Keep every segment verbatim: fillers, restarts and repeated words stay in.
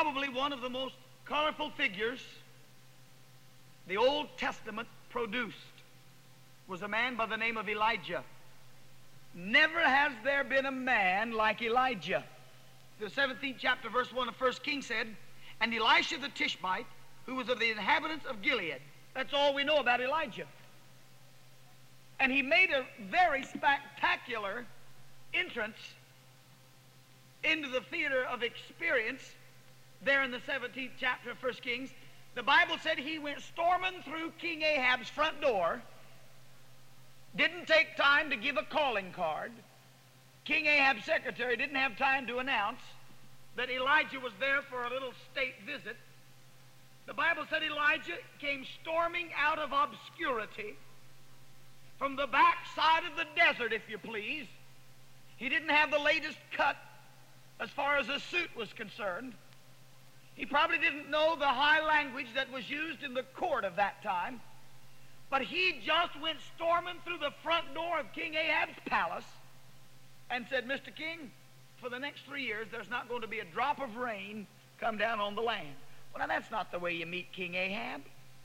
Probably one of the most colorful figures the Old Testament produced was a man by the name of Elijah. Never has there been a man like Elijah. The seventeenth chapter, verse one of First Kings said, and Elisha the Tishbite, who was of the inhabitants of Gilead. That's all we know about Elijah. And he made a very spectacular entrance into the theater of experience there in the seventeenth chapter of First Kings. The Bible said he went storming through King Ahab's front door, didn't take time to give a calling card. King Ahab's secretary didn't have time to announce that Elijah was there for a little state visit. The Bible said Elijah came storming out of obscurity from the backside of the desert, if you please. He didn't have the latest cut as far as a suit was concerned. He probably didn't know the high language that was used in the court of that time. But he just went storming through the front door of King Ahab's palace and said, Mister King, for the next three years, there's not going to be a drop of rain come down on the land. Well, now, that's not the way you meet King Ahab.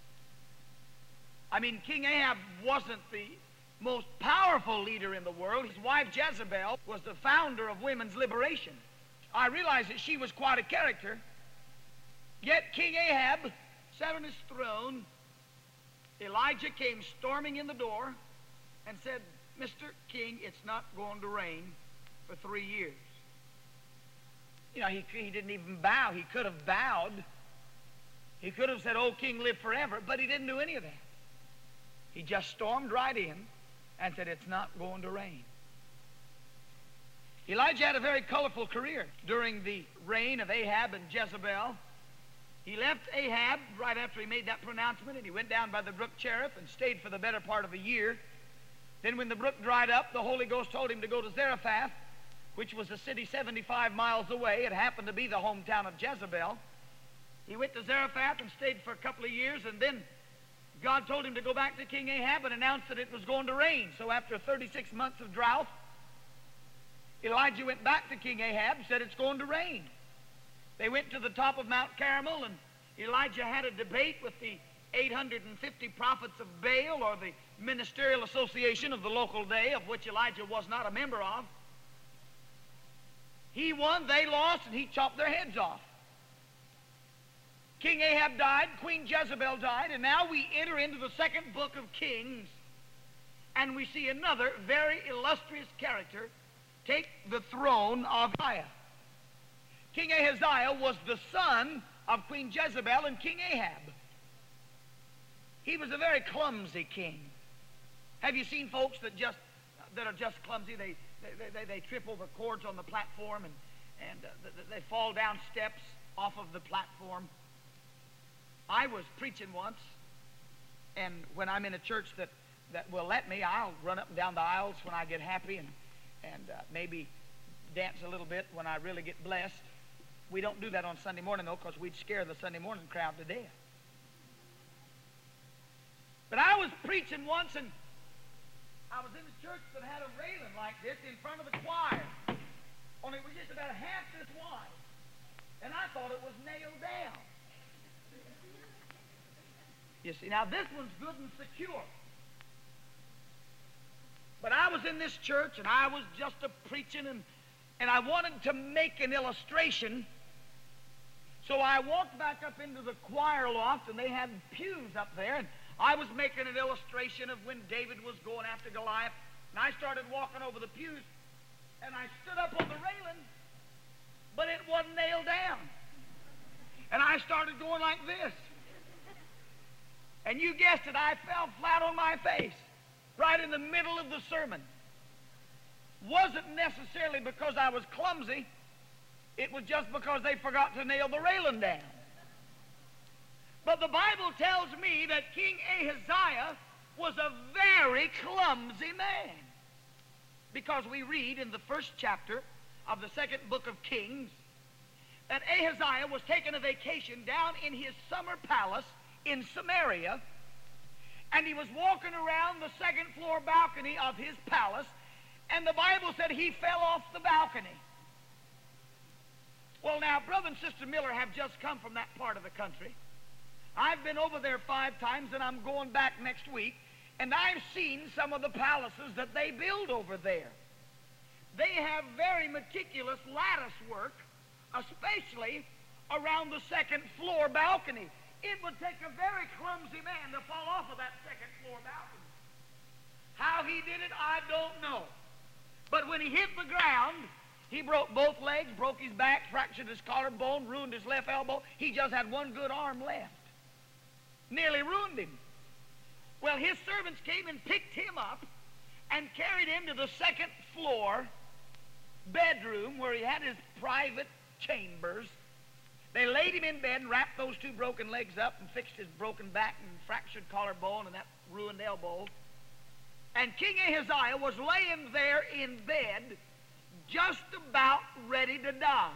I mean, King Ahab wasn't the most powerful leader in the world. His wife Jezebel was the founder of women's liberation. I realize that she was quite a character. Yet King Ahab sat on his throne. Elijah came storming in the door and said, Mister King, it's not going to rain for three years. You know, he, he didn't even bow. He could have bowed. He could have said, oh, King, live forever. But he didn't do any of that. He just stormed right in and said, it's not going to rain. Elijah had a very colorful career during the reign of Ahab and Jezebel. He left Ahab right after he made that pronouncement, and he went down by the brook Cherith and stayed for the better part of a year. Then when the brook dried up, the Holy Ghost told him to go to Zarephath, which was a city seventy-five miles away. It happened to be the hometown of Jezebel. He went to Zarephath and stayed for a couple of years, and then God told him to go back to King Ahab and announce that it was going to rain. So after thirty-six months of drought, Elijah went back to King Ahab and said, it's going to rain. They went to the top of Mount Carmel, and Elijah had a debate with the eight hundred fifty prophets of Baal, or the ministerial association of the local day, of which Elijah was not a member of. He won, they lost, and he chopped their heads off. King Ahab died, Queen Jezebel died, and now we enter into the second book of Kings, and we see another very illustrious character take the throne of Ahaziah. King Ahaziah was the son of Queen Jezebel and King Ahab. He was a very clumsy king. Have you seen folks that just that are just clumsy? They they, they, they trip over cords on the platform, and, and uh, they fall down steps off of the platform. I was preaching once, and when I'm in a church that, that will let me, I'll run up and down the aisles when I get happy, and, and uh, maybe dance a little bit when I really get blessed. We don't do that on Sunday morning, though, because we'd scare the Sunday morning crowd to death. But I was preaching once, and I was in a church that had a railing like this in front of the choir. Only it was just about half this wide. And I thought it was nailed down. You see, now this one's good and secure. But I was in this church, and I was just a preaching, and, and I wanted to make an illustration. So I walked back up into the choir loft, and they had pews up there, and I was making an illustration of when David was going after Goliath. And I started walking over the pews, and I stood up on the railing, but it wasn't nailed down. And I started going like this. And you guessed it, I fell flat on my face right in the middle of the sermon. Wasn't necessarily because I was clumsy. It was just because they forgot to nail the railing down. But the Bible tells me that King Ahaziah was a very clumsy man. Because we read in the first chapter of the second book of Kings that Ahaziah was taking a vacation down in his summer palace in Samaria, and he was walking around the second floor balcony of his palace, and the Bible said he fell off the balcony. Well, now, Brother and Sister Miller have just come from that part of the country. I've been over there five times, and I'm going back next week, and I've seen some of the palaces that they build over there. They have very meticulous lattice work, especially around the second floor balcony. It would take a very clumsy man to fall off of that second floor balcony. How he did it, I don't know. But when he hit the ground, he broke both legs, broke his back, fractured his collarbone, ruined his left elbow. He just had one good arm left. Nearly ruined him. Well, his servants came and picked him up and carried him to the second floor bedroom where he had his private chambers. They laid him in bed and wrapped those two broken legs up and fixed his broken back and fractured collarbone and that ruined elbow. And King Ahaziah was laying there in bed just about ready to die.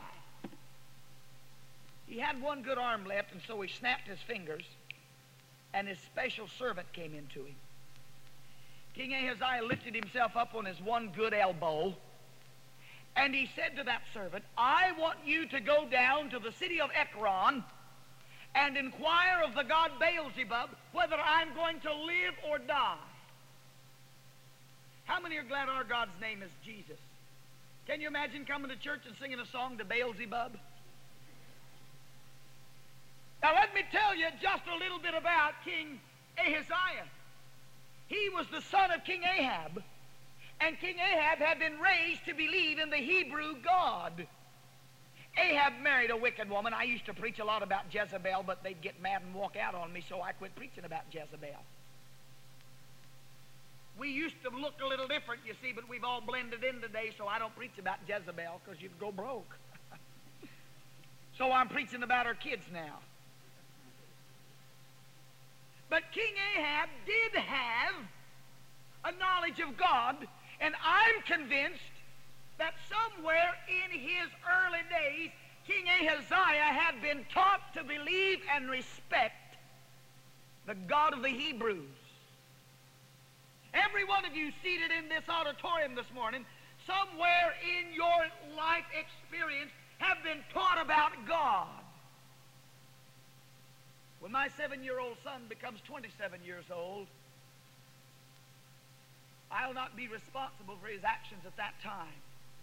He had one good arm left, and so he snapped his fingers, and his special servant came into him. King Ahaziah lifted himself up on his one good elbow, and he said to that servant, I want you to go down to the city of Ekron and inquire of the god Beelzebub whether I'm going to live or die. How many are glad our God's name is Jesus? Can you imagine coming to church and singing a song to Beelzebub? Now let me tell you just a little bit about King Ahaziah. He was the son of King Ahab, and King Ahab had been raised to believe in the Hebrew God. Ahab married a wicked woman. I used to preach a lot about Jezebel, but they'd get mad and walk out on me, so I quit preaching about Jezebel. We used to look a little different, you see, but we've all blended in today, so I don't preach about Jezebel because you'd go broke. So I'm preaching about her kids now. But King Ahab did have a knowledge of God, and I'm convinced that somewhere in his early days, King Ahaziah had been taught to believe and respect the God of the Hebrews. Every one of you seated in this auditorium this morning, somewhere in your life experience, have been taught about God. When my seven-year-old son becomes twenty-seven years old, I'll not be responsible for his actions at that time.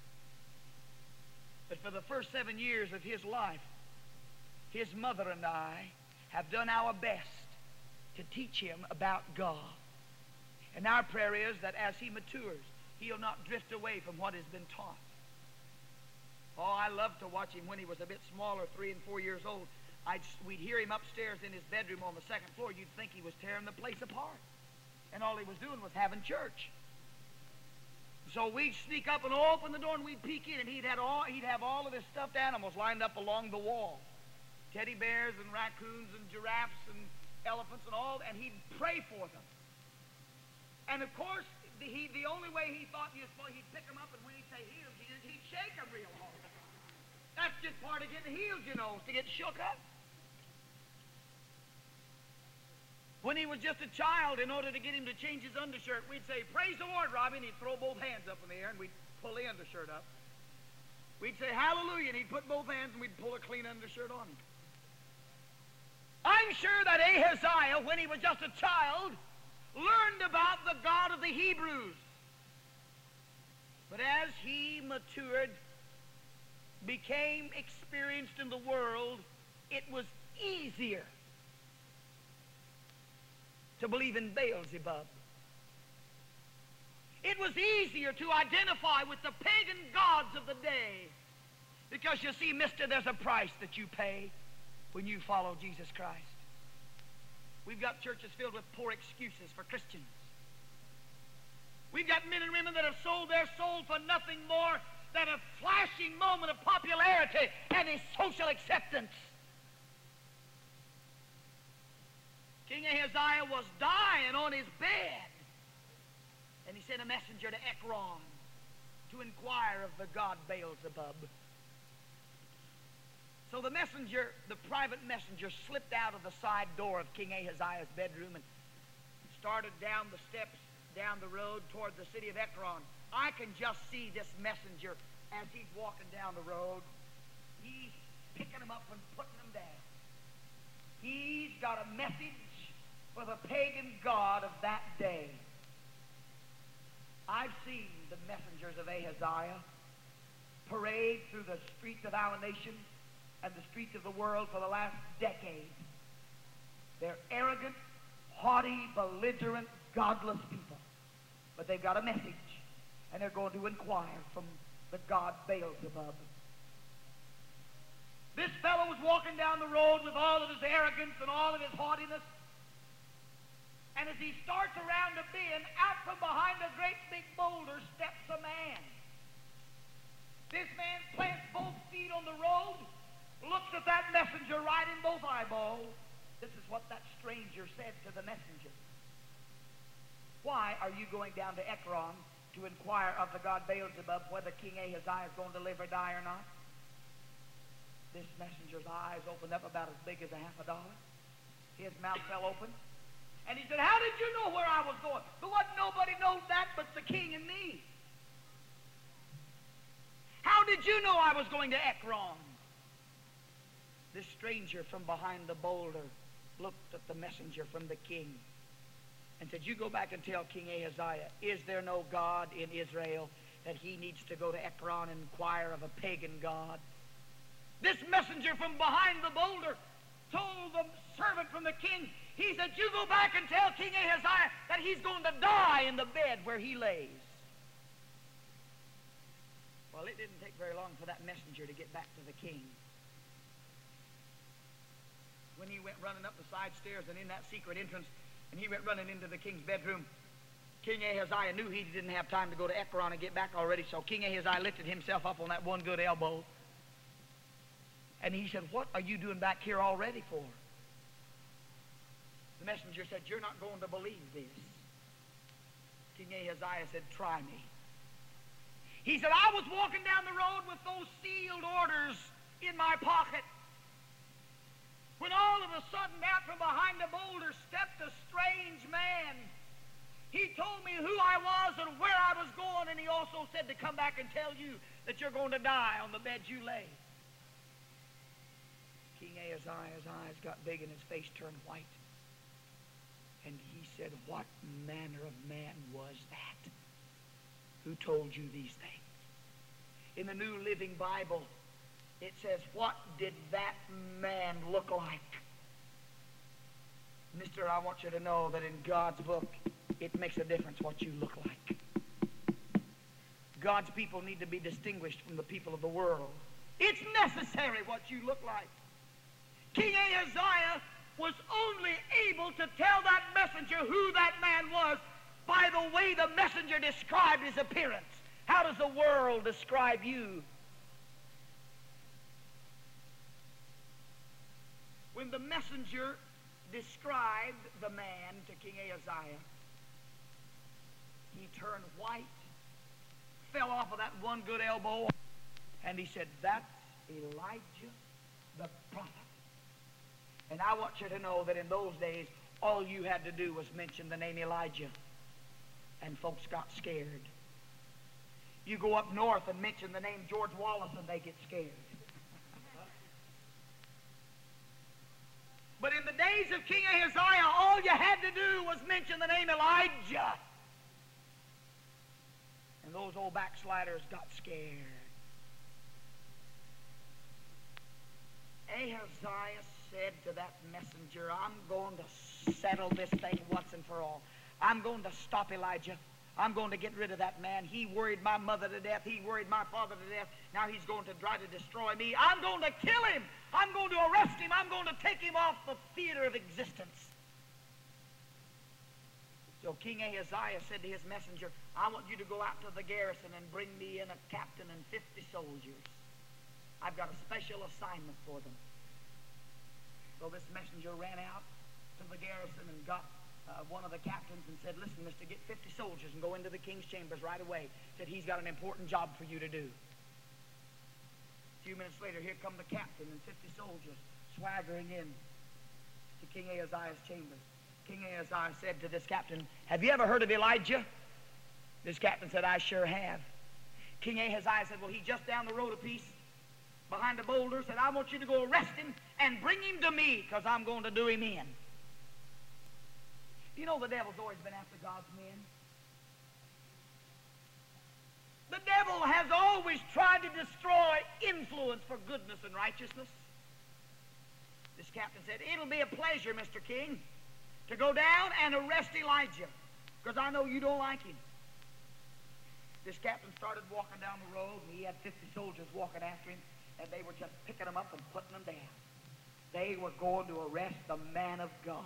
But for the first seven years of his life, his mother and I have done our best to teach him about God. And our prayer is that as he matures, he'll not drift away from what has been taught. Oh, I loved to watch him when he was a bit smaller, three and four years old. I'd, we'd hear him upstairs in his bedroom on the second floor. You'd think he was tearing the place apart. And all he was doing was having church. So we'd sneak up and open the door and we'd peek in, and he'd, had all, he'd have all of his stuffed animals lined up along the wall. Teddy bears and raccoons and giraffes and elephants and all, and he'd pray for them. And of course, the, he, the only way he thought he was supposed, he'd pick them up, and when he'd say healed, he'd, he'd shake them real hard. That's just part of getting healed, you know, to get shook up. When he was just a child, in order to get him to change his undershirt, we'd say, praise the Lord, Robbie, and he'd throw both hands up in the air, and we'd pull the undershirt up. We'd say, hallelujah, and he'd put both hands, and we'd pull a clean undershirt on him. I'm sure that Ahaziah, when he was just a child, learned about the God of the Hebrews. But as he matured, became experienced in the world, it was easier to believe in Beelzebub. It was easier to identify with the pagan gods of the day. Because you see, mister, there's a price that you pay when you follow Jesus Christ. We've got churches filled with poor excuses for Christians. We've got men and women that have sold their soul for nothing more than a flashing moment of popularity and a social acceptance. King Ahaziah was dying on his bed, and he sent a messenger to Ekron to inquire of the god Beelzebub. So the messenger, the private messenger, slipped out of the side door of King Ahaziah's bedroom and started down the steps, down the road toward the city of Ekron. I can just see this messenger as he's walking down the road. He's picking them up and putting them down. He's got a message for the pagan god of that day. I've seen the messengers of Ahaziah parade through the streets of our nation and the streets of the world for the last decade. They're arrogant, haughty, belligerent, godless people. But they've got a message, and they're going to inquire from the god Beelzebub. This fellow was walking down the road with all of his arrogance and all of his haughtiness. And as he starts around a bend, out from behind a great big boulder steps a man. This man plants both feet on the road, looks at that messenger right in both eyeballs. This is what that stranger said to the messenger. Why are you going down to Ekron to inquire of the god Beelzebub whether King Ahaziah is going to live or die or not? This messenger's eyes opened up about as big as a half a dollar. His mouth fell open. And he said, how did you know where I was going? There wasn't nobody knows that but the king and me. How did you know I was going to Ekron? This stranger from behind the boulder looked at the messenger from the king and said, you go back and tell King Ahaziah, is there no God in Israel that he needs to go to Ekron and inquire of a pagan god? This messenger from behind the boulder told the servant from the king, he said, you go back and tell King Ahaziah that he's going to die in the bed where he lays. Well, it didn't take very long for that messenger to get back to the king. When he went running up the side stairs and in that secret entrance, and he went running into the king's bedroom, King Ahaziah knew he didn't have time to go to Ekron and get back already, so King Ahaziah lifted himself up on that one good elbow. And he said, what are you doing back here already for? The messenger said, you're not going to believe this. King Ahaziah said, try me. He said, I was walking down the road with those sealed orders in my pocket when all of a sudden out from behind the boulder stepped a strange man. He told me who I was and where I was going, and he also said to come back and tell you that you're going to die on the bed you lay. King Ahaziah's eyes got big and his face turned white. And he said, what manner of man was that who told you these things? In the New Living Bible, it says, what did that man look like? Mister, I want you to know that in God's book, it makes a difference what you look like. God's people need to be distinguished from the people of the world. It's necessary what you look like. King Ahaziah was only able to tell that messenger who that man was by the way the messenger described his appearance. How does the world describe you? When the messenger described the man to King Ahaziah, he turned white, fell off of that one good elbow, and he said, that's Elijah the prophet. And I want you to know that in those days, all you had to do was mention the name Elijah, and folks got scared. You go up north and mention the name George Wallace, and they get scared. But in the days of King Ahaziah, all you had to do was mention the name Elijah. And those old backsliders got scared. Ahaziah said to that messenger, I'm going to settle this thing once and for all. I'm going to stop Elijah. I'm going to get rid of that man. He worried my mother to death. He worried my father to death. Now he's going to try to destroy me. I'm going to kill him. I'm going to arrest him. I'm going to take him off the theater of existence. So King Ahaziah said to his messenger, I want you to go out to the garrison and bring me in a captain and fifty soldiers. I've got a special assignment for them. So this messenger ran out to the garrison and got uh, one of the captains and said, listen, mister, get fifty soldiers and go into the king's chambers right away. Said, he's got an important job for you to do. A few minutes later, here come the captain and fifty soldiers swaggering in to King Ahaziah's chamber. King Ahaziah said to this captain, have you ever heard of Elijah? This captain said, I sure have. King Ahaziah said, well, he's just down the road a piece. behind a boulder, said, I want you to go arrest him and bring him to me because I'm going to do him in. You know the devil's always been after God's men. The devil has always tried to destroy influence for goodness and righteousness. This captain said, it'll be a pleasure, Mister King, to go down and arrest Elijah because I know you don't like him. This captain started walking down the road, and he had fifty soldiers walking after him, and they were just picking him up and putting him down. They were going to arrest the man of God.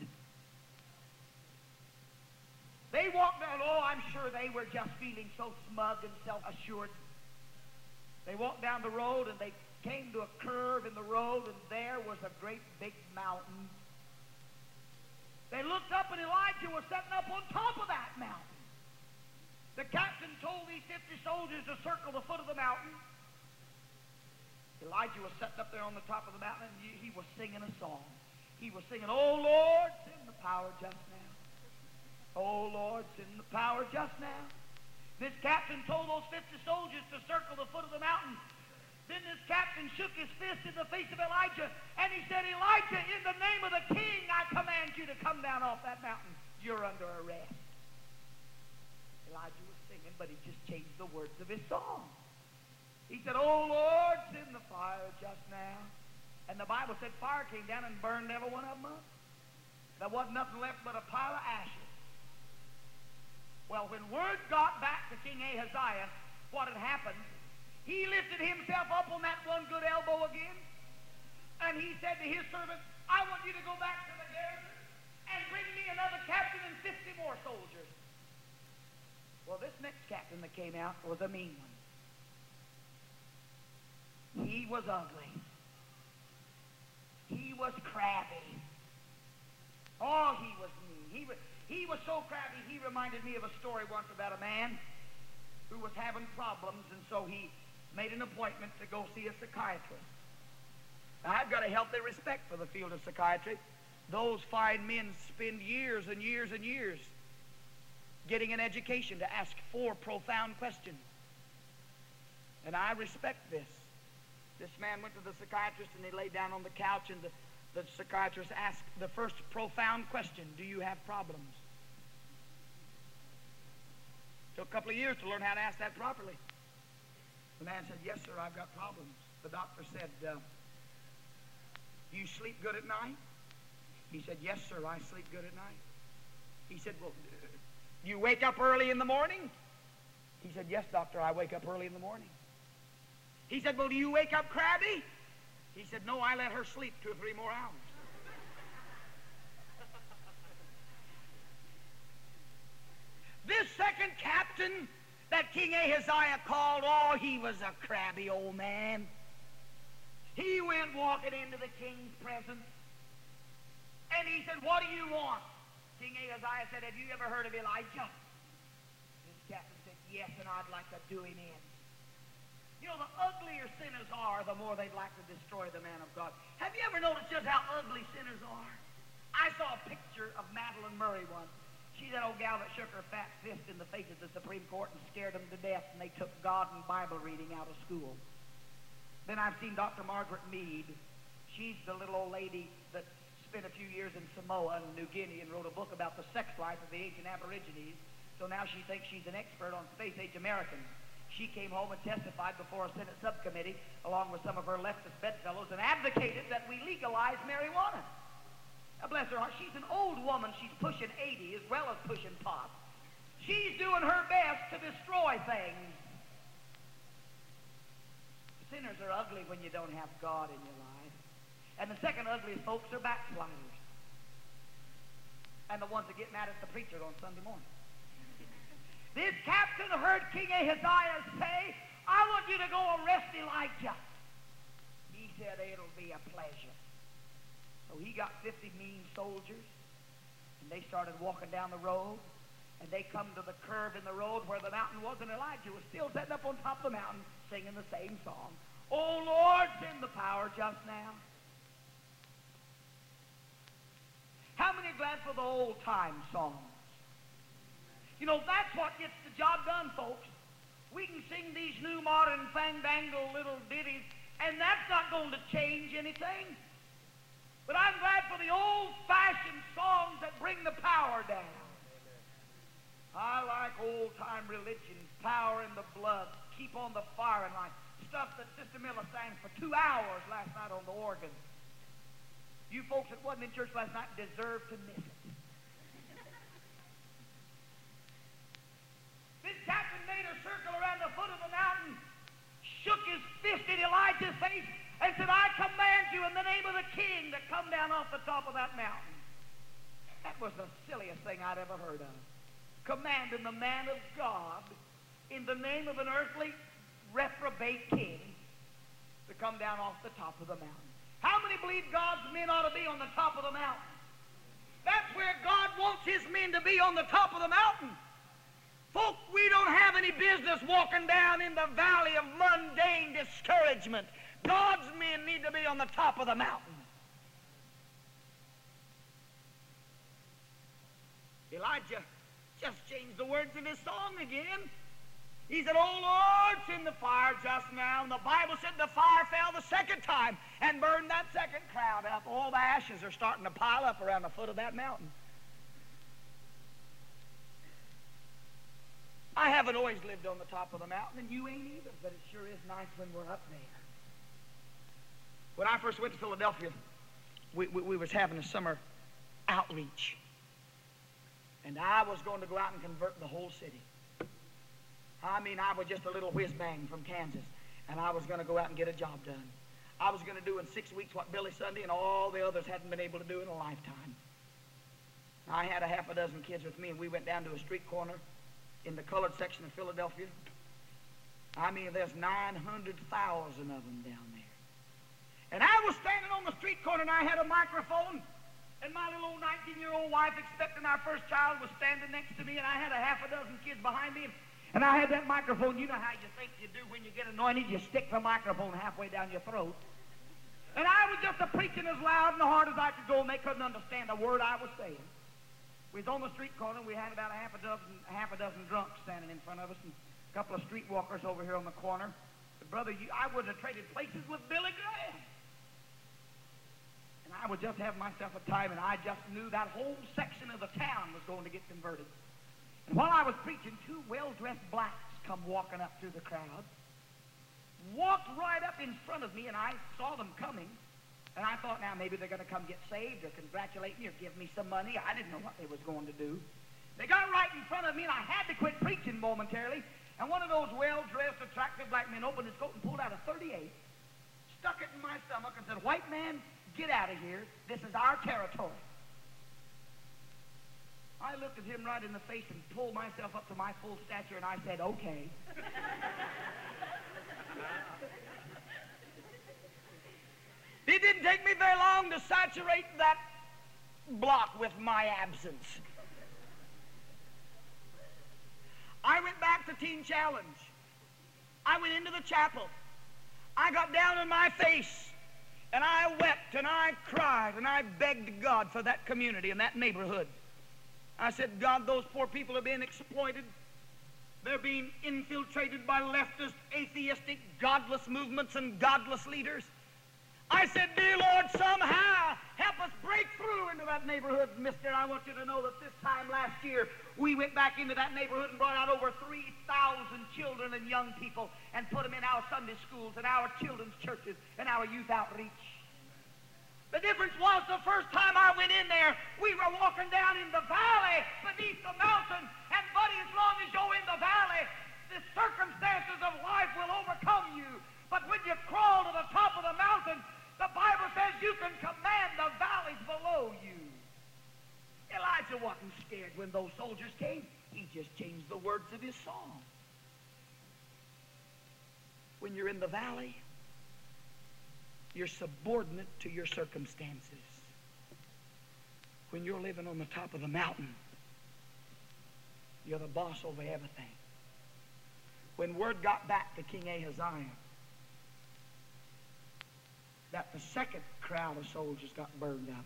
They walked down, oh, I'm sure they were just feeling so smug and self-assured. They walked down the road, and they came to a curve in the road, and there was a great big mountain. They looked up, and Elijah was sitting up on top of that mountain. The captain told these fifty soldiers to circle the foot of the mountain. Elijah was sitting up there on the top of the mountain, and he was singing a song. He was singing, oh, Lord, send the power just now. Oh, Lord, send the power just now. This captain told those fifty soldiers to circle the foot of the mountain. Then this captain shook his fist in the face of Elijah, and he said, Elijah, in the name of the king, I command you to come down off that mountain. You're under arrest. Elijah was singing, but he just changed the words of his song. He said, oh, Lord, send the fire just now. And the Bible said fire came down and burned every one of them up. There wasn't nothing left but a pile of ashes. Well, when word got back to King Ahaziah what had happened, he lifted himself up on that one good elbow again, and he said to his servant, I want you to go back to the garrison and bring me another captain and fifty more soldiers. Well, this next captain that came out was a mean one. He was ugly. He was crabby. Oh, he was mean. He was, he was so crabby, he reminded me of a story once about a man who was having problems, and so he made an appointment to go see a psychiatrist. Now, I've got a healthy respect for the field of psychiatry. Those fine men spend years and years and years getting an education to ask four profound questions. And I respect this. This man went to the psychiatrist, and he laid down on the couch, and the, the psychiatrist asked the first profound question, do you have problems? Took a couple of years to learn how to ask that properly. The man said, yes, sir, I've got problems. The doctor said, uh, you sleep good at night? He said, yes, sir, I sleep good at night. He said, well, you wake up early in the morning? He said, yes, doctor, I wake up early in the morning. He said, well, do you wake up crabby? He said, no, I let her sleep two or three more hours. This second captain that King Ahaziah called, oh, he was a crabby old man. He went walking into the king's presence, and he said, what do you want? King Ahaziah said, have you ever heard of Elijah? This captain said, yes, and I'd like to do him in. You know, the uglier sinners are, the more they'd like to destroy the man of God. Have you ever noticed just how ugly sinners are? I saw a picture of Madeline Murray once. She's that old gal that shook her fat fist in the face of the Supreme Court and scared them to death, and they took God and Bible reading out of school. Then I've seen Doctor Margaret Mead. She's the little old lady that spent a few years in Samoa and New Guinea and wrote a book about the sex life of the ancient Aborigines. So now she thinks she's an expert on space-age Americans. She came home and testified before a Senate subcommittee along with some of her leftist bedfellows and advocated that we legalize marijuana. Now, bless her heart, she's an old woman. She's pushing eighty as well as pushing pot. She's doing her best to destroy things. Sinners are ugly when you don't have God in your life. And the second ugliest folks are backsliders. And the ones that get mad at the preacher on Sunday morning. This captain heard King Ahaziah say, I want you to go arrest Elijah. He said, it'll be a pleasure. So he got fifty mean soldiers, and they started walking down the road, and they come to the curve in the road where the mountain was, and Elijah was still sitting up on top of the mountain singing the same song. Oh, Lord, send the power just now. How many are glad for the old-time songs? You know, that's what gets the job done, folks. We can sing these new modern fandangle little ditties And that's not going to change anything. But I'm glad for the old-fashioned songs that bring the power down. I like old-time religion, power in the blood, keep on the firing line, stuff that Sister Miller sang for two hours last night on the organ. You folks that wasn't in church last night deserve to miss it. This captain made a circle around the foot of the mountain, shook his fist in Elijah's face, and said, I command you in the name of the king to come down off the top of that mountain. That was the silliest thing I'd ever heard of. Commanding the man of God in the name of an earthly reprobate king to come down off the top of the mountain. How many believe God's men ought to be on the top of the mountain? That's where God wants his men to be, on the top of the mountain. Folk, we don't have any business walking down in the valley of mundane discouragement. God's men need to be on the top of the mountain. Elijah just changed the words of his song again. He said, oh Lord, send the fire just now. And the Bible said the fire fell the second time and burned that second crowd up. All the ashes are starting to pile up around the foot of that mountain. I haven't always lived on the top of the mountain, and you ain't either, but it sure is nice when we're up there. When I first went to Philadelphia, we, we, we was having a summer outreach. And I was going to go out and convert the whole city. I mean, I was just a little whiz-bang from Kansas, and I was going to go out and get a job done. I was going to do in six weeks what Billy Sunday and all the others hadn't been able to do in a lifetime. I had a half a dozen kids with me, and we went down to a street corner in the colored section of Philadelphia. I mean, there's nine hundred thousand of them down there. And I was standing on the street corner, and I had a microphone, and my little old nineteen-year-old wife, expecting our first child, was standing next to me, and I had a half a dozen kids behind me, and I had that microphone. You know how you think you do when you get anointed? You stick the microphone halfway down your throat. And I was just a preaching as loud and hard as I could go, and they couldn't understand a word I was saying. We was on the street corner. We had about a half a dozen, a half a dozen drunks standing in front of us, and a couple of streetwalkers over here on the corner. But brother, you, I wouldn't have traded places with Billy Graham. And I would just have myself a time, and I just knew that whole section of the town was going to get converted. And while I was preaching, two well-dressed blacks come walking up through the crowd, walked right up in front of me, and I saw them coming. And I thought, now maybe they're going to come get saved or congratulate me or give me some money. I didn't know what they was going to do. They got right in front of me, and I had to quit preaching momentarily. And one of those well-dressed, attractive black men opened his coat and pulled out a thirty-eight, stuck it in my stomach, and said, white man, get out of here. This is our territory. I looked at him right in the face and pulled myself up to my full stature, and I said, okay. It didn't take me very long to saturate that block with my absence. I went back to Teen Challenge. I went into the chapel. I got down on my face, and I wept, and I cried, and I begged God for that community and that neighborhood. I said, God, those poor people are being exploited. They're being infiltrated by leftist, atheistic, godless movements and godless leaders. I said, dear Lord, somehow help us break through into that neighborhood. Mister, I want you to know that this time last year, we went back into that neighborhood and brought out over three thousand children and young people and put them in our Sunday schools and our children's churches and our youth outreach. The difference was the first time I went in there, we were walking down in the valley beneath the mountain. And buddy, as long as you're in the valley, the circumstances of life will overcome you. But when you crawl to the top of the mountain, the Bible says you can command the valleys below you. Elijah wasn't scared when those soldiers came. He just changed the words of his song. When you're in the valley, you're subordinate to your circumstances. When you're living on the top of the mountain, you're the boss over everything. When word got back to King Ahaziah that the second crowd of soldiers got burned up,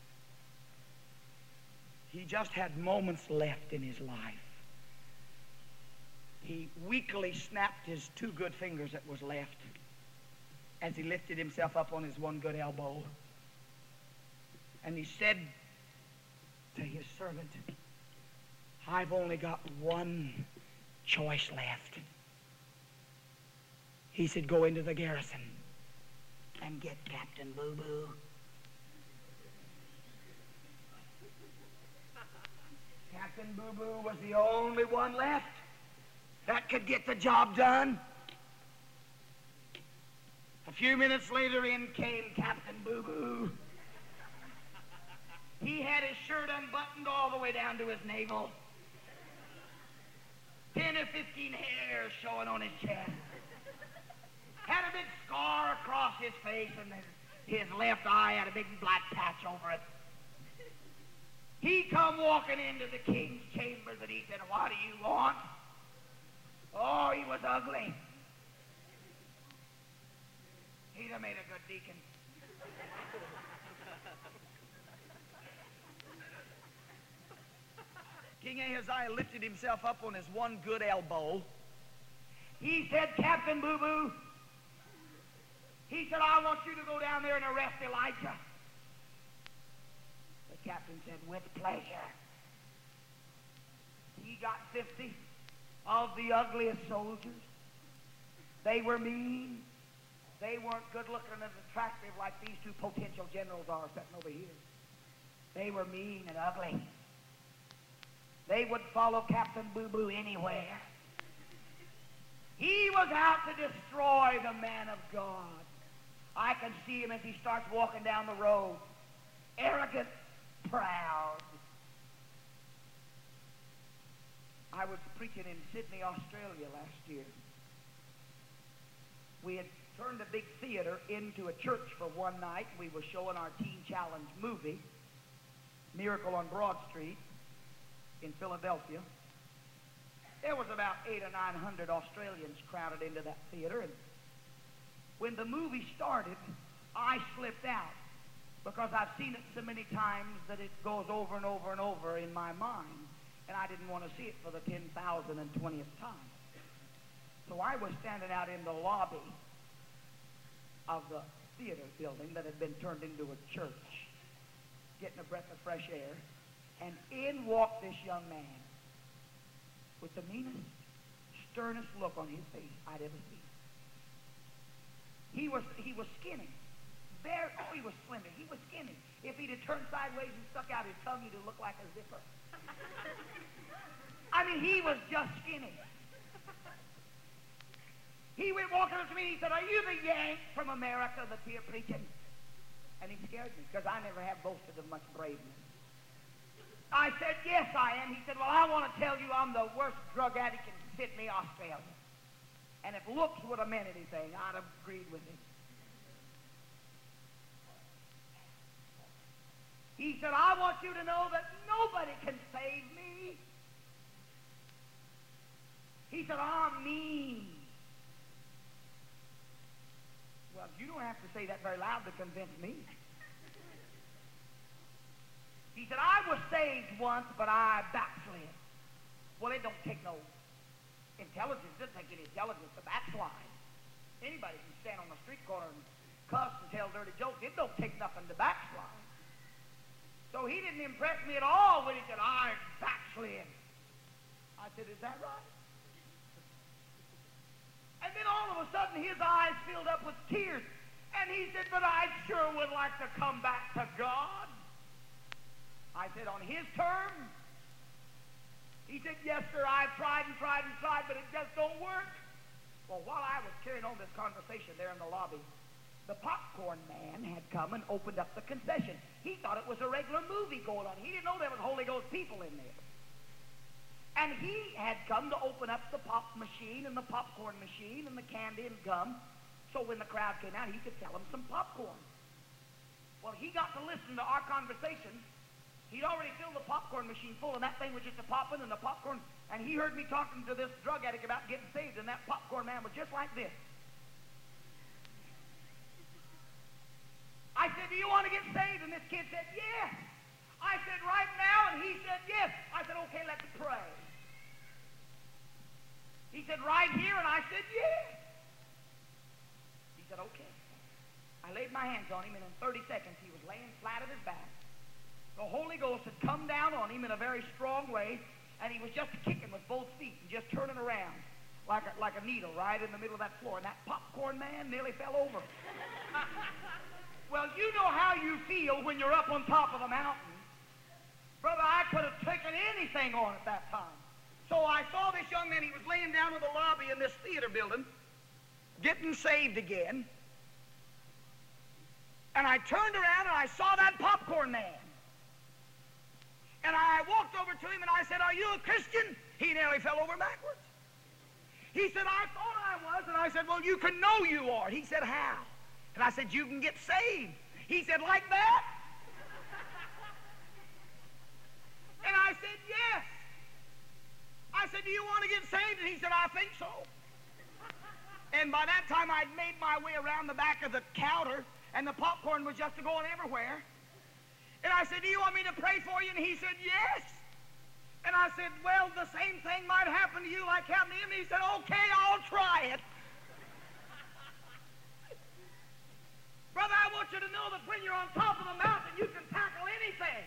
he just had moments left in his life. He weakly snapped his two good fingers that was left as he lifted himself up on his one good elbow. And he said to his servant, I've only got one choice left. He said, go into the garrison and get Captain Boo Boo. Captain Boo Boo was the only one left that could get the job done. A few minutes later, in came Captain Boo Boo. He had his shirt unbuttoned all the way down to his navel. Ten or fifteen hairs showing on his chest. Had a big scar across his face, and his, his left eye had a big black patch over it. He come walking into the king's chambers, and he said, what do you want? Oh, he was ugly. He'd have made a good deacon. King Ahaziah lifted himself up on his one good elbow. He said, Captain Boo Boo, he said, I want you to go down there and arrest Elijah. The captain said, with pleasure. He got fifty of the ugliest soldiers. They were mean. They weren't good looking and attractive like these two potential generals are sitting over here. They were mean and ugly. They would follow Captain Boo Boo anywhere. He was out to destroy the man of God. I can see him as he starts walking down the road. Arrogant, proud. I was preaching in Sydney, Australia last year. We had turned a big theater into a church for one night. We were showing our Teen Challenge movie, Miracle on Broad Street, in Philadelphia. There was about eight or nine hundred Australians crowded into that theater, and when the movie started, I slipped out because I've seen it so many times that it goes over and over and over in my mind, and I didn't want to see it for the ten thousand twentieth time. So I was standing out in the lobby of the theater building that had been turned into a church, getting a breath of fresh air, and in walked this young man with the meanest, sternest look on his face I'd ever seen. He was, he was skinny. Very, oh, he was slender. He was skinny. If he'd have turned sideways and stuck out his tongue, he'd have looked like a zipper. I mean, he was just skinny. He went walking up to me and he said, are you the Yank from America that's here preaching? And he scared me because I never have boasted of much braveness. I said, yes, I am. He said, well, I want to tell you I'm the worst drug addict in Sydney, Australia. And if looks would have meant anything, I'd have agreed with him. He said, I want you to know that nobody can save me. He said, I'm mean. Well, you don't have to say that very loud to convince me. He said, I was saved once, but I backslid. Well, it don't take no intelligence. It doesn't take any intelligence to backslide. Anybody can stand on the street corner and cuss and tell dirty jokes. It don't take nothing to backslide. So he didn't impress me at all when he said, I backslid. I said, is that right? And then all of a sudden his eyes filled up with tears. And he said, but I sure would like to come back to God. I said, on his terms? He said, yes, sir, I've tried and tried and tried, but it just don't work. Well, while I was carrying on this conversation there in the lobby, the popcorn man had come and opened up the concession. He thought it was a regular movie going on. He didn't know there was Holy Ghost people in there. And he had come to open up the pop machine and the popcorn machine and the candy and gum, so when the crowd came out, he could sell them some popcorn. Well, he got to listen to our conversation. He'd already filled the popcorn machine full, and that thing was just a popping and the popcorn, and he heard me talking to this drug addict about getting saved, and that popcorn man was just like this. I said, do you want to get saved? And this kid said, yes. I said, right now? And he said, yes. I said, okay, let's pray. He said, right here? And I said, yes. He said, okay. laid my hands on him, and in thirty seconds he was laying flat on his back. The Holy Ghost had come down on him in a very strong way, and he was just kicking with both feet and just turning around like a, like a needle right in the middle of that floor. And that popcorn man nearly fell over. Well, you know how you feel when you're up on top of the mountain. Brother, I could have taken anything on at that time. So I saw this young man. He was laying down in the lobby in this theater building, getting saved again. And I turned around and I saw that popcorn man. And I walked over to him and I said, "Are you a Christian?" He nearly fell over backwards. He said, "I thought I was." And I said, "Well, you can know you are." He said, "How?" And I said, "You can get saved." He said, "Like that?" And I said, "Yes." I said, "Do you want to get saved?" And he said, "I think so." And by that time, I'd made my way around the back of the counter, and the popcorn was just going everywhere. And I said, "Do you want me to pray for you?" And he said, "Yes." And I said, "Well, the same thing might happen to you like happened to him." And he said, "Okay, I'll try it." Brother, I want you to know that when you're on top of the mountain, you can tackle anything.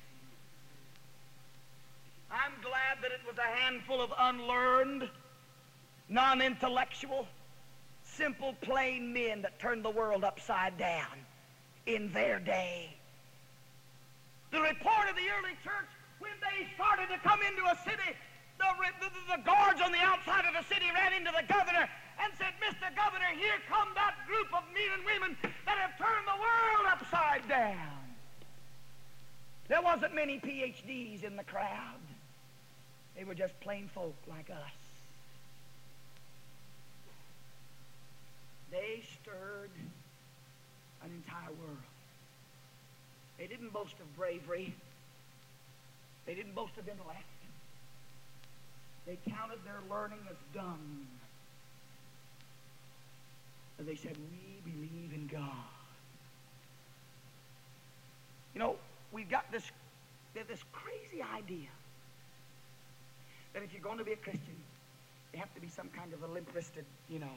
I'm glad that it was a handful of unlearned, non-intellectual, simple, plain men that turned the world upside down in their day. The report of the early church, when they started to come into a city, the, the, the guards on the outside of the city ran into the governor and said, "Mister Governor, here come that group of men and women that have turned the world upside down." There wasn't many P H Ds in the crowd. They were just plain folk like us. They stirred an entire world. They didn't boast of bravery. They didn't boast of intellect. They counted their learning as dung. And they said, "We believe in God." You know, we've got this, this crazy idea that if you're going to be a Christian, you have to be some kind of a limp-wristed, you know.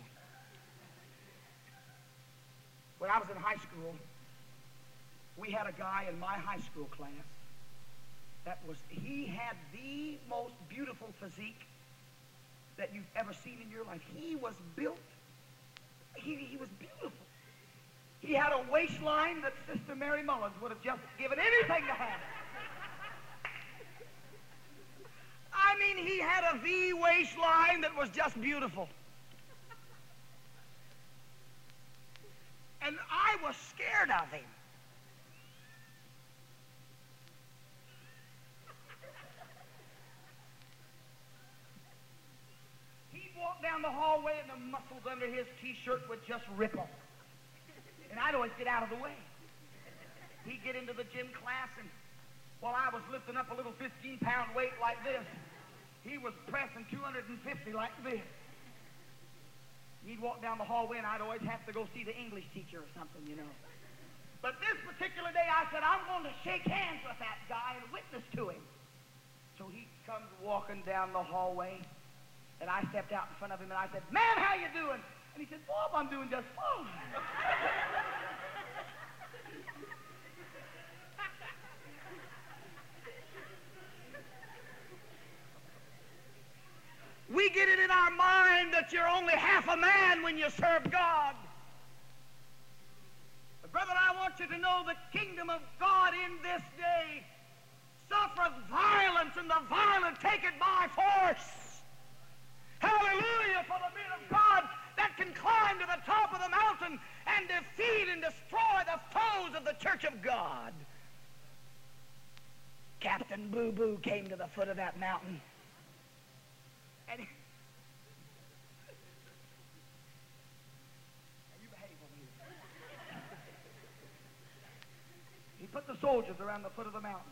When I was in high school, we had a guy in my high school class that was, he had the most beautiful physique that you've ever seen in your life. He was built, he, he was beautiful. He had a waistline that Sister Mary Mullins would have just given anything to have. I mean, he had a V waistline that was just beautiful. And I was scared of him. He'd walk down the hallway and the muscles under his T-shirt would just ripple. And I'd always get out of the way. He'd get into the gym class, and while I was lifting up a little fifteen pound weight like this, he was pressing two hundred fifty like this. He'd walk down the hallway, and I'd always have to go see the English teacher or something, you know. But this particular day, I said, I'm going to shake hands with that guy and witness to him. So he comes walking down the hallway, and I stepped out in front of him, and I said, "Man, how you doing?" And he said, "Bob, I'm doing just fine." We get it in our mind that you're only half a man when you serve God. But brother, I want you to know the kingdom of God in this day suffereth violence, and the violent take it by force. Hallelujah for the men of God that can climb to the top of the mountain and defeat and destroy the foes of the church of God. Captain Boo Boo came to the foot of that mountain. And he, you behave over here. He put the soldiers around the foot of the mountain.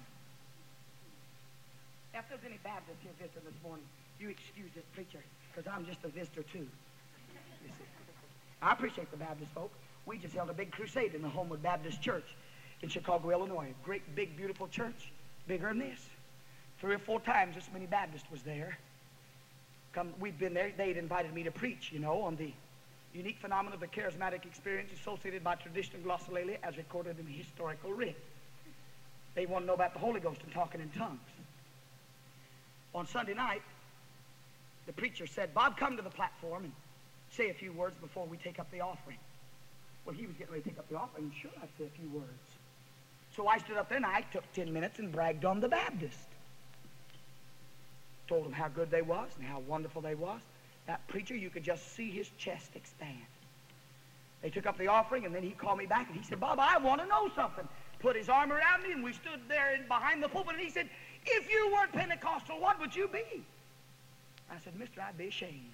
Now, if there's any Baptists here visiting this morning, you excuse this preacher, because I'm just a visitor too. You see. I appreciate the Baptist folk. We just held a big crusade in the Homewood Baptist Church in Chicago, Illinois. A great, big, beautiful church, bigger than this. Three or four times this many Baptists was there. Come, we've been there. They'd invited me to preach, you know, on the Unique phenomena of the charismatic experience associated by traditional glossolalia as recorded in historical writ. They want to know about the Holy Ghost and talking in tongues. On Sunday night, the preacher said, Bob, come to the platform and say a few words before we take up the offering. Well, he was getting ready to take up the offering. Sure, I'd say a few words. So I stood up there and I took ten minutes and bragged on the Baptist. Told them how good they was and how wonderful they was. That preacher, you could just see his chest expand. They took up the offering, and then he called me back, and he said, Bob, I want to know something. Put his arm around me, and we stood there in, behind the pulpit, and he said, if you weren't Pentecostal, what would you be? I said, mister, I'd be ashamed.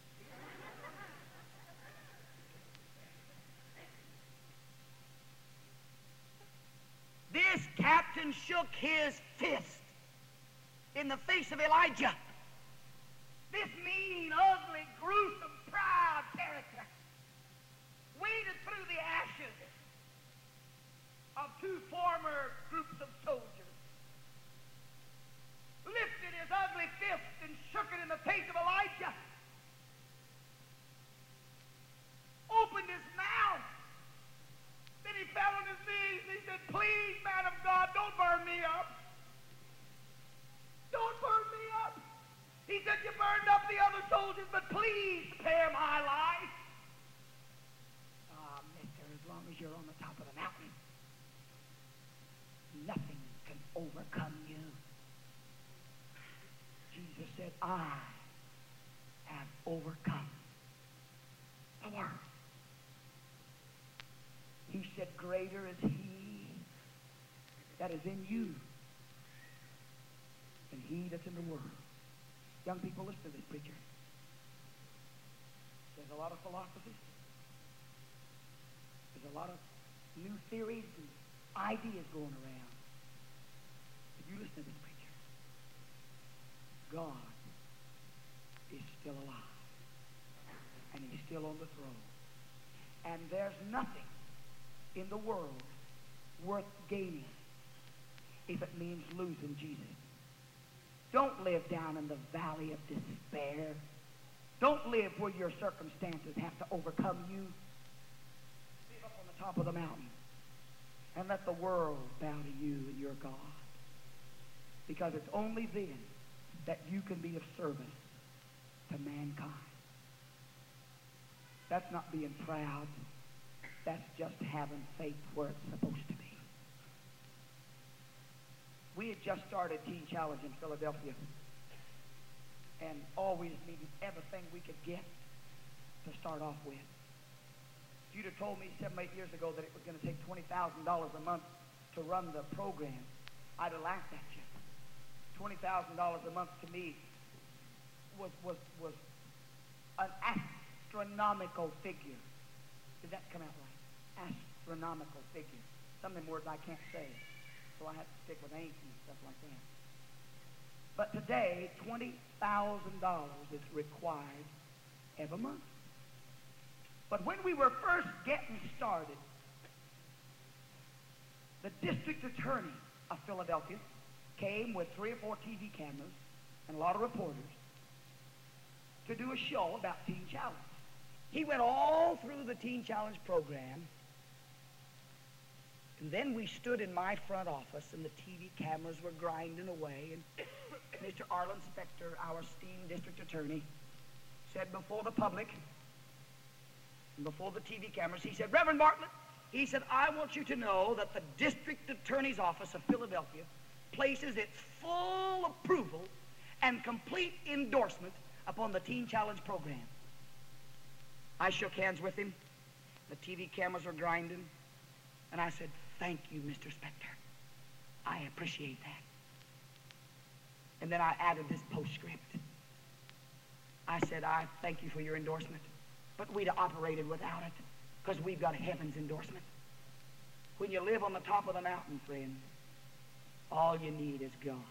This captain shook his fist in the face of Elijah. This mean, ugly, gruesome, proud character waded through the ashes of two former groups of soldiers, lifted his ugly fist and shook it in the face of Elijah, opened his mouth, then he fell on his knees and he said, please, man of God, don't burn me up. Don't burn me up. He said, you burned up the other soldiers, but please spare my life. Ah, mister, as long as you're on the top of the mountain, nothing can overcome you. Jesus said, I have overcome the world. He said, greater is he that is in you than he that's in the world. Young people, listen to this preacher. There's a lot of philosophies. There's a lot of new theories and ideas going around. If you listen to this preacher, God is still alive. And he's still on the throne. And there's nothing in the world worth gaining if it means losing Jesus. Don't live down in the valley of despair. Don't live where your circumstances have to overcome you. Live up on the top of the mountain and let the world bow to you and your God. Because it's only then that you can be of service to mankind. That's not being proud. That's just having faith where it's supposed to be. We had just started Teen Challenge in Philadelphia and always needed everything we could get to start off with. If you'd have told me seven, eight years ago that it was going to take twenty thousand dollars a month to run the program, I'd have laughed at you. twenty thousand dollars a month to me was, was, was an astronomical figure. Did that come out right? Astronomical figure. Some of them words I can't say. So I have to stick with ain't and stuff like that. But today, twenty thousand dollars is required every month. But when we were first getting started, the district attorney of Philadelphia came with three or four T V cameras and a lot of reporters to do a show about Teen Challenge. He went all through the Teen Challenge program. And then we stood in my front office, and the T V cameras were grinding away, and Mister Arlen Spector, our esteemed district attorney, said before the public and before the T V cameras, he said, Reverend Bartlett, he said, I want you to know that the district attorney's office of Philadelphia places its full approval and complete endorsement upon the Teen Challenge program. I shook hands with him. The T V cameras were grinding, and I said, thank you, Mister Spector. I appreciate that. And then I added this postscript. I said, I thank you for your endorsement, but we'd have operated without it because we've got heaven's endorsement. When you live on the top of the mountain, friend, all you need is God.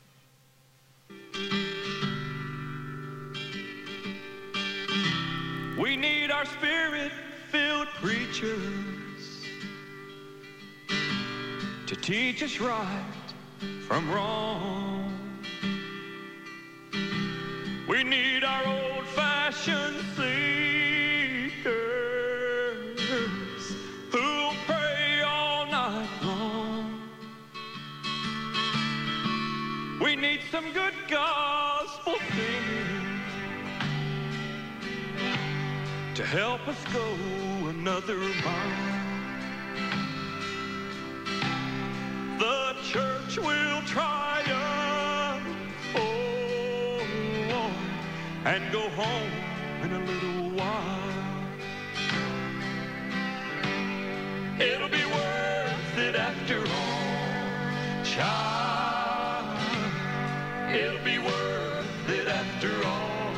We need our spirit-filled preachers to teach us right from wrong. We need our old-fashioned seekers to help us go another mile. The church will triumph, oh Lord, and go home in a little while. It'll be worth it after all, child. It'll be worth it after all.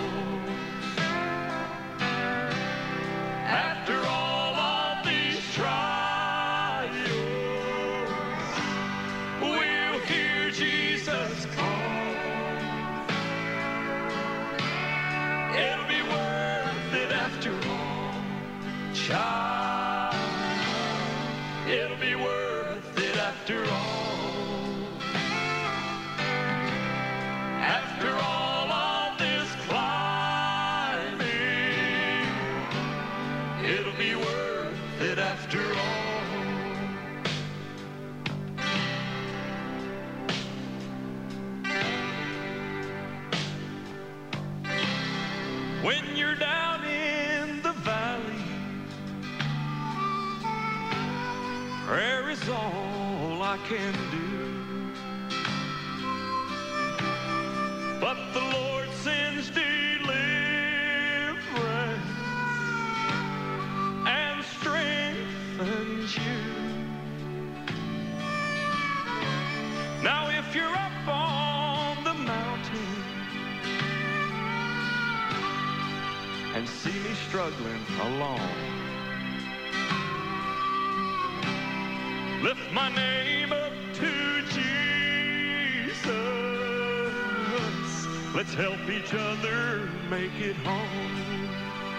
After all of these trials, we'll hear Jesus call. It'll be worth it after all, child. It'll be worth it after all. After all of this climbing, it'll be worth it after all. When you're down in the valley, prayer is all I can do. But the Lord sends deliverance and strengthens you. Now if you're up on the mountain and see me struggling along, lift my name up to Jesus. Let's help each other make it home.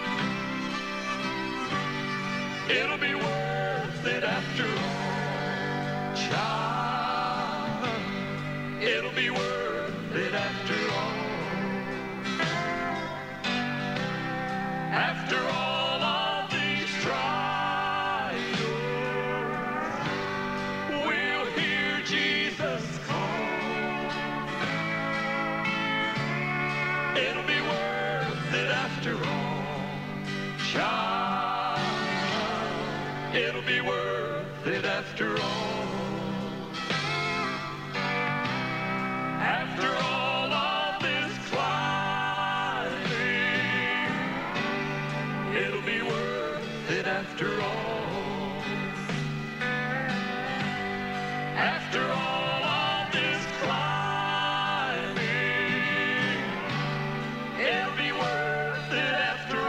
It'll be worth it after all, child. It'll be worth it after all. After all of these trials, we'll hear Jesus call. It'll be worth it after all, child. It'll be worth it after all. After all of this climbing, it'll be worth it after all. After all of this climbing, it'll be worth it after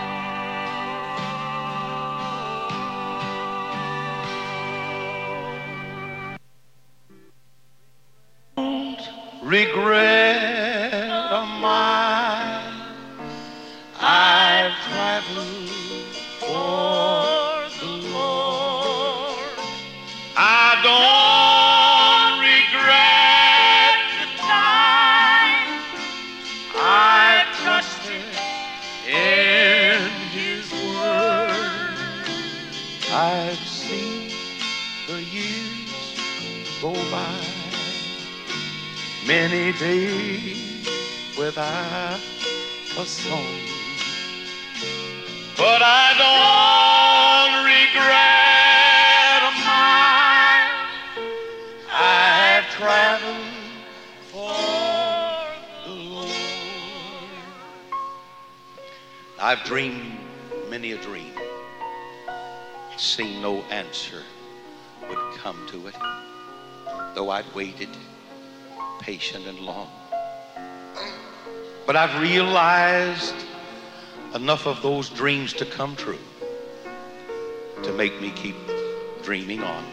all. Don't regret a mile I've traveled for the Lord. I don't regret the time I trusted in His word. I've seen the years go by, many days without a song, but I don't regret a mile I've traveled for the Lord. I've dreamed many a dream, seen no answer would come to it, though I'd waited patient and long. But I've realized enough of those dreams to come true to make me keep dreaming on.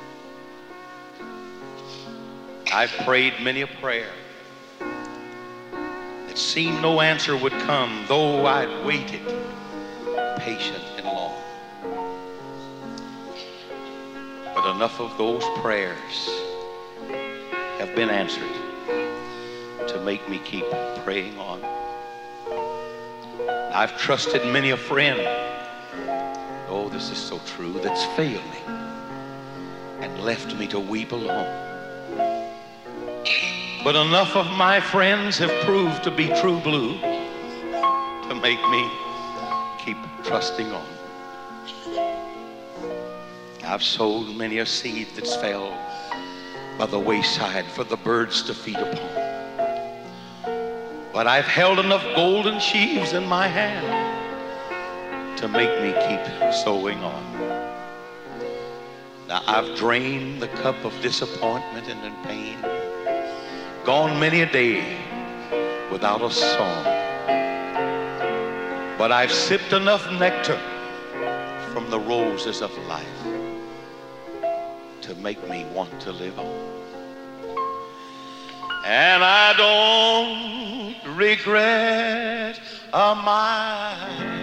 I've prayed many a prayer that seemed no answer would come, though I'd waited patient and long. But enough of those prayers have been answered to make me keep praying on. I've trusted many a friend, oh, this is so true, that's failed me and left me to weep alone. But enough of my friends have proved to be true blue to make me keep trusting on. I've sowed many a seed that's fell by the wayside for the birds to feed upon. But I've held enough golden sheaves in my hand to make me keep sowing on. Now I've drained the cup of disappointment and pain, gone many a day without a song. But I've sipped enough nectar from the roses of life to make me want to live on. And I don't regret a mile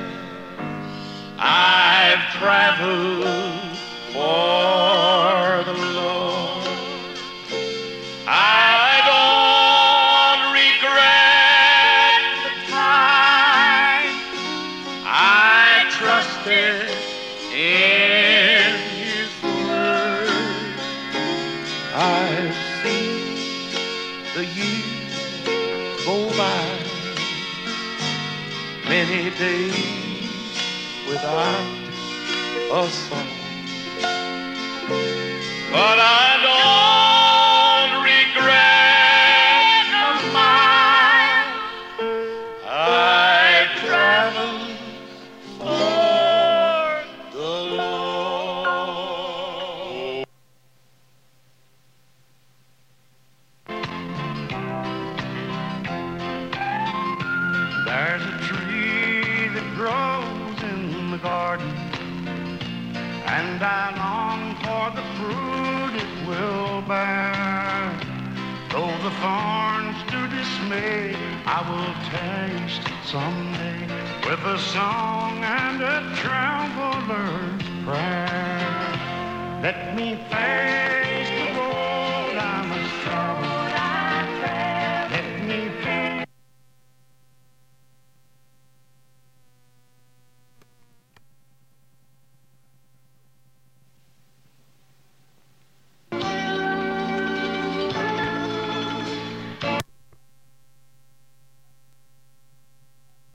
I've traveled for the Lord. I don't regret the time I trusted in His word. I've seen the years go by, many days without a song. But I don't regret the mile I've traveled for the Lord. There's a tree that grows in the garden, and I long for the fruit it will bear. Though the thorns do dismay, I will taste someday with a song and a traveler's prayer. Let me face